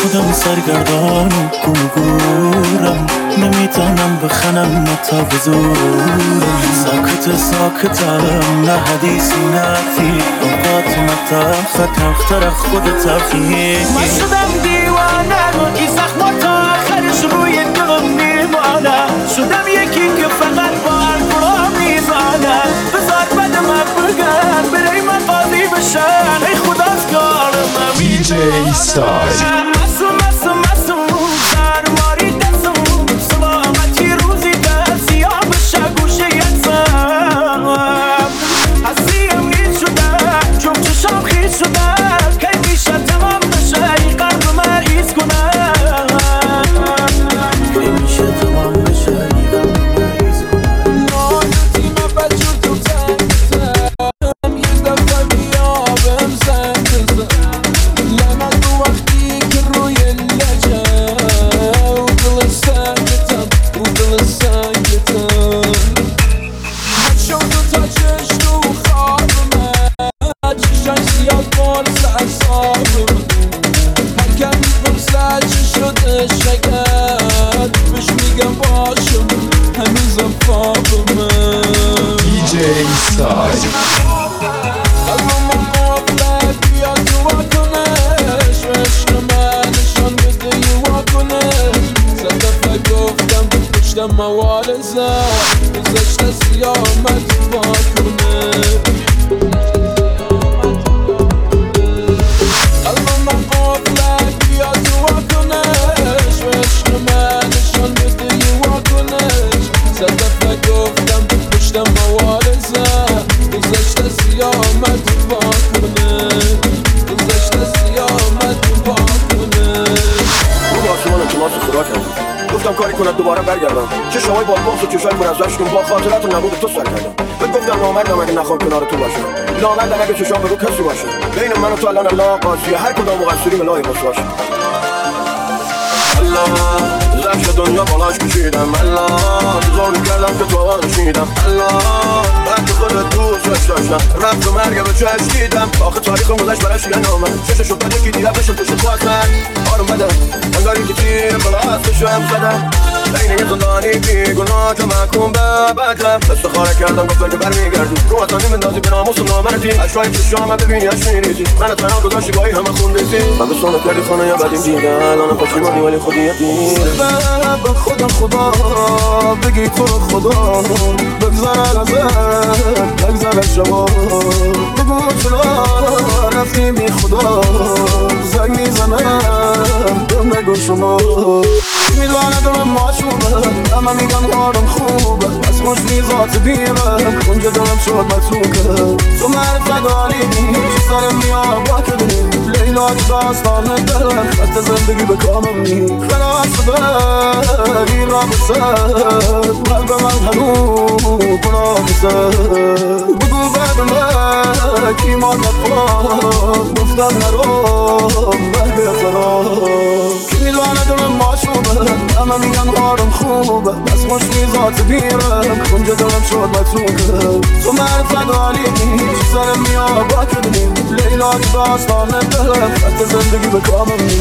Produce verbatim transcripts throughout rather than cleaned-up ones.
خودم سرگردان گورم، نمیتونم بخنم تا به زورم. ساکت ساکتم نه حدیثی نفی، اوقات متاخت اختر خود تفیه. من شدم دیوانه رو این زخمات تا آخرش روی دلم میمانه. شدم یکی که فقط با الفرا میزانه. بذار بده من بگن برای من قاضی بشن، ای خدا از کارم دی جی استایل. گفتم کاری کنم دوباره برگردم، چشمای بالباس و چشای پر از اشک با خاطرات و نبود تو سر کردم. بهت گفتم نامردم اگه نخوام کنار تو باشم، نامردم اگه چشام به رو کسی باشه. بین من و تو الان الله قاضیه، هر کدام مقصریم الهی باشه. الله زخش دنیا بالاش کشیدم، الله زور کردم که تو آنشیدم، الله من که خودت دوستش داشتم، رفت و مرگ به چشم دیدم. آخه تاریخم گذشت براش یه نامه، چششو بده که دیدم بشم توش خواستن آروم بده انگاری که تیر بالا هستشو هم زدم. بین یه زندانی بی گناه که محکوم به بدم، استخاره کردم گفتن که برمیگردی رو اصانی مندازی به ناموس و نامردی. اشرای چشام ببینی اش میریزی من تنها گذاشتی گاهی همه خوندیزی. من به سونه کردی خانه یا بدیم دیگه الان پشیمانی ولی خودی دیر به خودم خدا بگی تو رو خدا بگذر ازت بگذر از شما بگو چرا رفتی بی خدا زنگ میزنم دم نگو شما میدونه دلم ماشوبه اما میگم حالم خوبه از خوش میزات بیرم اونجا دلم شد متروکه تو من فدالیدی چی سرم میارم با کدی لیلا داستان دلم خط زندگی به کامم نی خلاص بری را بسر قلب من هنو پنا بسر بگو بعد من کی ما نفرم گفتم نرم بگه فرام کی میدونه دلم ماشوبه اما میگن حالم خوبه بس خوش میزات بیرم اونجا دلم شد متروکه تو من فدالیدی چی سرم میار با کدی لیلا داستان دلم خط زندگی به کامم نی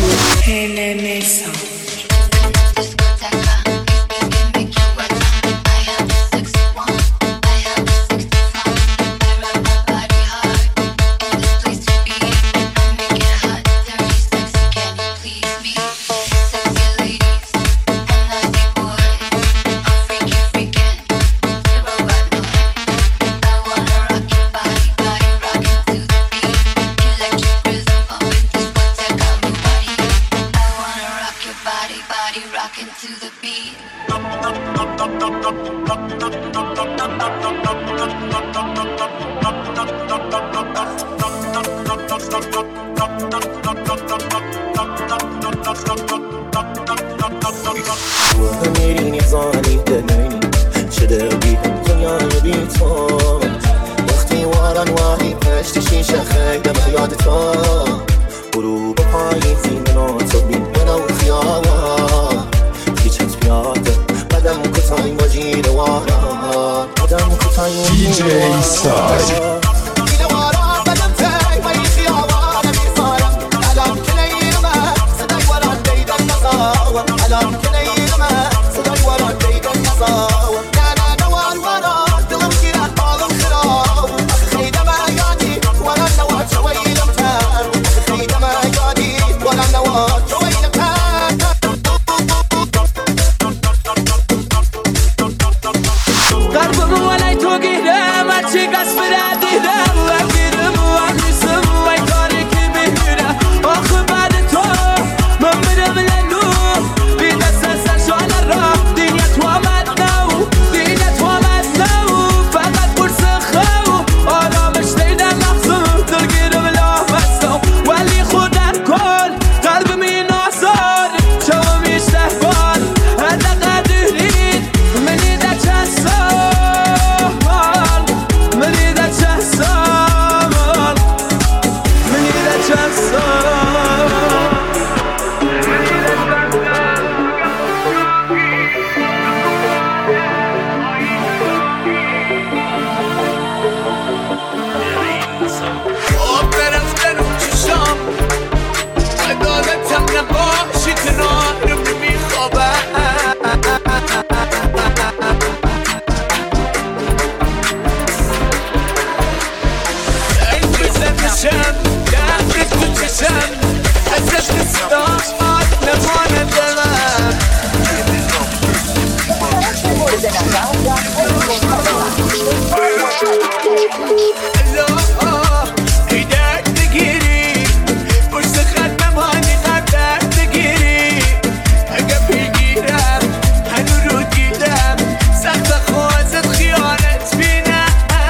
دی جی استایل. بدم تاي ما يخيا وانا بيصارم قدم كلي ما صدق ولا تا نباشی کنارم نمیخوابم این بزنشم دردت تو چشم ازت نستاد نمانه دلم ای درد بگیری پشت خط نمانی قبل درد بگیری اگه بگیرم هنو رو دیدم سخت خوازت خیانت بینم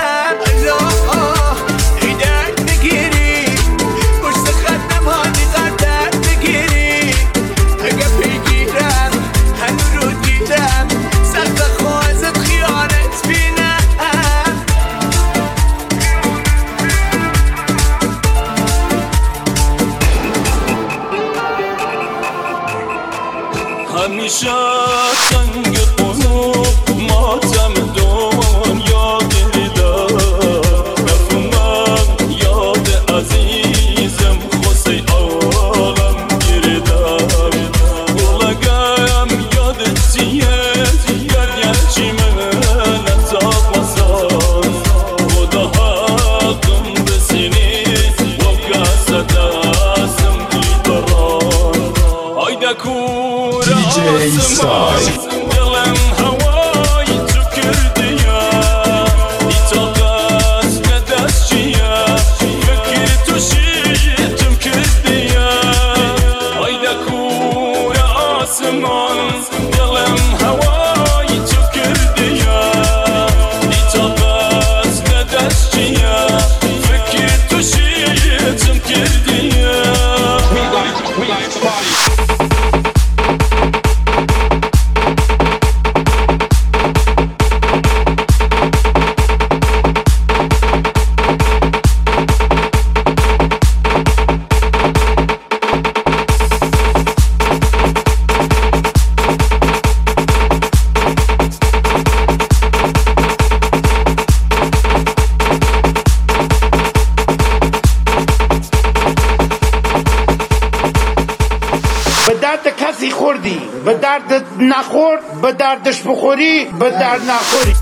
ای درد بگیری پشت خط نمانی قبل درد بگیری اگه بگیرم هنو رو دیدم سخت خوازت خیانت بینم همیشه سنگ قلوب ماتم دنیا گریدم نفهمم یاد عزیزم خوصی عالم گریدم بولگم یاد چیت گرگرچی من نتاب وزان خدا حقم بسینی و کست دستم دیدران آیده کور دی جی سای دلم هوای تو کردی ای طاقت ندست چیه فکر تو شیطم کردی آیده کور آسمان دلم هوای تو کردی ای طاقت ندست چیه فکر تو شیطم کردی به درد کسی خوردی به درد نخورد به دردش بخوری به درد نخوری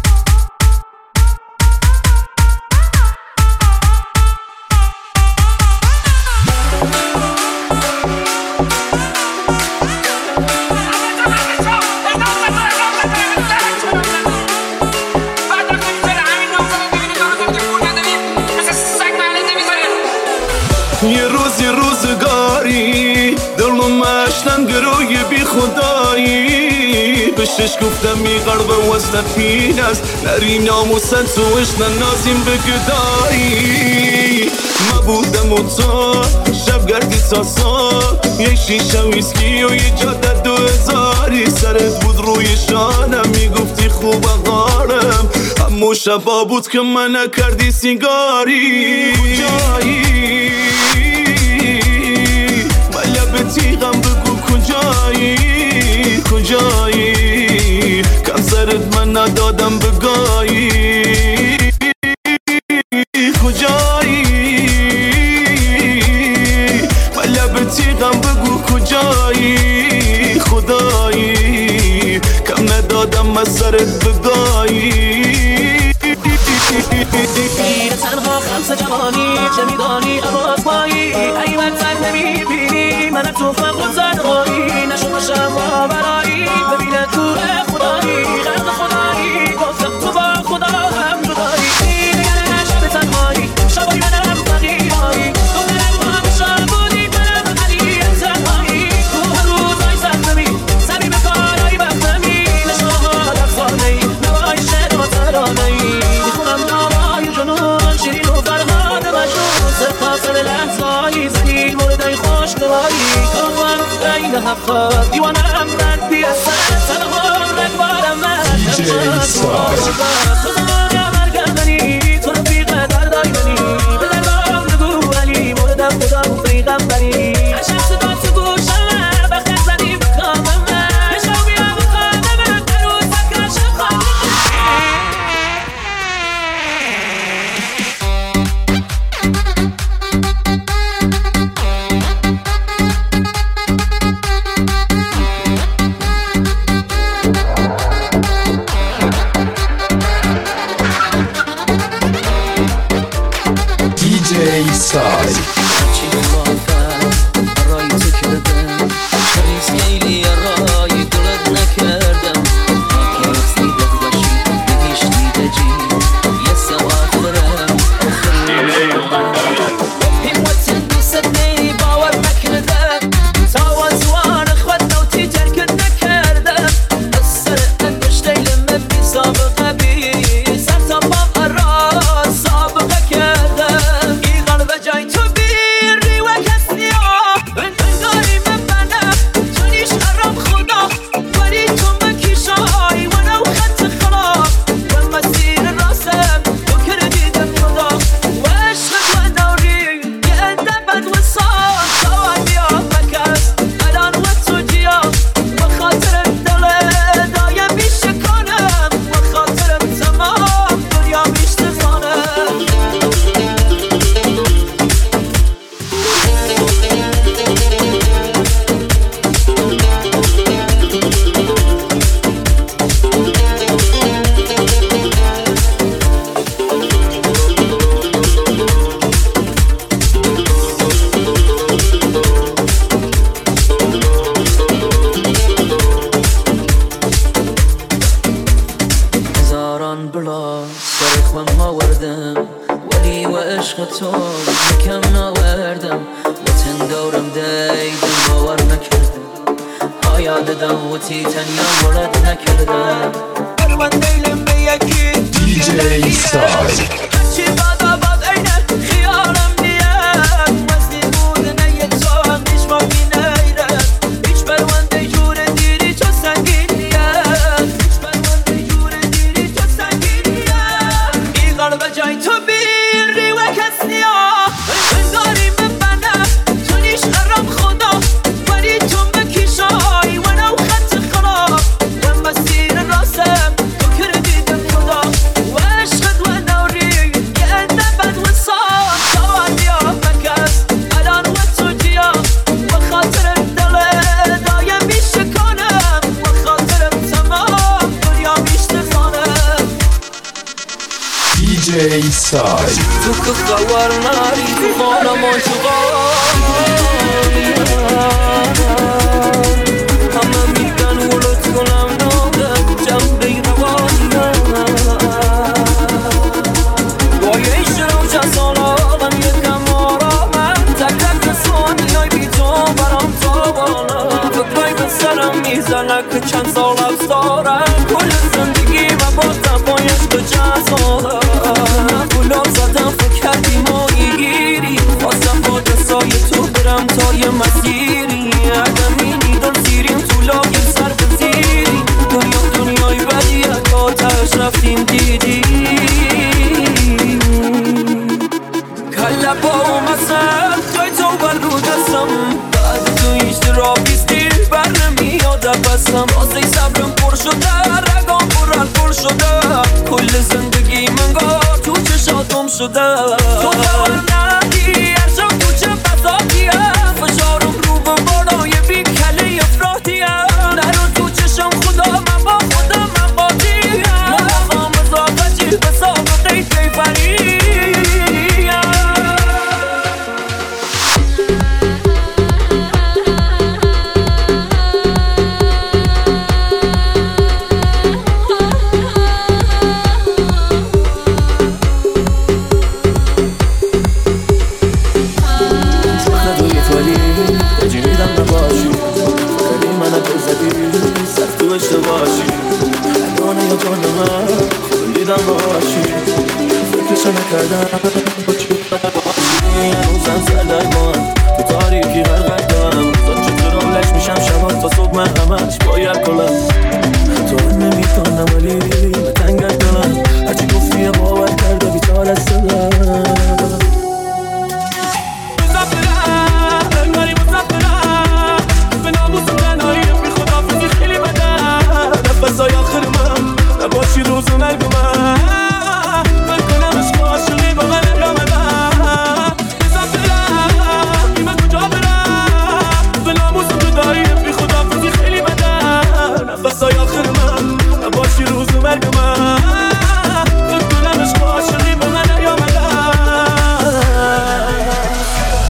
یه روزی روزگاری دلم مشتن گروی بی خدایی بشش گفتم می غرب وزن پین است نری ناموسن توشن نازیم بگدایی ما بودم و تو شب گردی تا سا یه شیشه ویسکی و یه جاده دو هزاری سرت بود روی شانم میگفتی خوب غارم همو شبا بود که من نکردی سیگاری کجایی تیغم بگو کجایی کجایی کم سرت من ندادم بگایی کجایی من لب تیغم بگو کجایی خدایی کم ندادم از سرت بگایی تنها خمس جوانی چه میدانی عباس پایی ایوان سر نمیبینی من تو فقط زنهایی نشون باشم آورایی ببینه تو خدایی غرق خدایی گفتم تو با خدا هم جدایی نگره شب تنهایی شبایی منم فقیرایی دخترم با هم شب بودی منم علی تنهایی تو هر روزای سرزمی سمی به کارایی بختمی نشاها در خانهی نوای شعر و ترانهی میخونم نوای جنون شیرین و فرهاد مجنون سپاسل لحظایی زنی موردای خوشگواری کافم این حقا دیوانم رد بیستن تنها رد بارم من دی جی سای تو زمانم برگردنی تو رفیق دردای منی به دردام نگو علی موردم خدا و فریقم بری هر شب صدا تو گوشم بخت زنی بکامم من بشو بیا بخوانم در روز فکر شب خواهد تو یکم ناوردم وطن دورم دیدم باور نکردم ها یاددم و تیتانیم ورد نکردم بر من دیلم به یکی دی جی سای هرچی باد آباد اینه خیالم نیم وزنی بود نه یه تو هم نیش ما بی نیرم هیچ برونده جور دیری تو سنگینیم هیچ برونده جور دیری تو سنگینیم این قلب جای تو بیری و کس نیا بنداریم ببنم تو نیش ارم خدا ولی تو مکیشای و نو خط خراب و مسیر راسم تو کردیدم خدا و عشقت و نوری یه نبد و صاد دوان بیا مکس الان و تو جیا و خاطرم دله دایم میشه کنم و خاطرم تمام دنیا میشه خانم دی جی سای تو که خبر نری تو خانم و همه میگن ولد کنم نادم جنبه روانم بایه شروع چند سال آدم یکم آرامم تک تک ثانیای بی تو برام تابانم فکرای به سرم میزنه که چند سال حبس دارم کل زندگی و بازم با عشق جزالم گلاب زدم فکر کردی مایی گیری خواستم با دستای تو برم تا یه مسیری عدمینی دل سیریم تو لایم سر بزیری دنیا دنیای بدی اکاتش رفتیم دیدی کله با اومسم جای تو بر رو دستم بعد تو هیچ را بیستی بر نمیاد بستم راسته صبرم پر شده رگام پر پر شده کل زندگی منگار تو چشاتم شده تو خبر ندی هر جا کوچه بزادیه فشارم رو به بالای بی کله افراحیه نرو تو چشم خدا من با خودم من قاطیم من هم اضافه چی به سابقه کیفری هنوزم سردر من تو تاریکی غرقت دارم روزا چطور آلش میشم شبات تا صبح من همش باید کنم